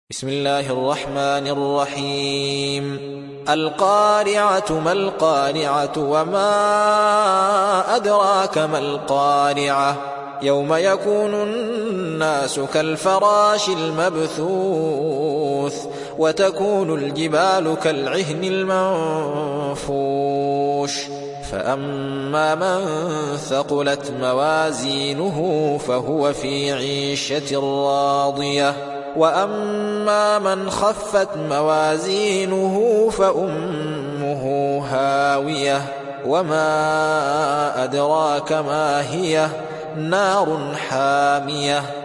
بسم الله الرحمن الرحيم. القارعة ما القارعة وما أدراك ما القارعة يوم يكون الناس كالفراش المبثوث وتكون الجبال كالعهن المنفوش فأما من ثقلت موازينه فهو في عيشة راضية وأما من خفت موازينه فأمه هاوية وما أدراك ما هي نار حامية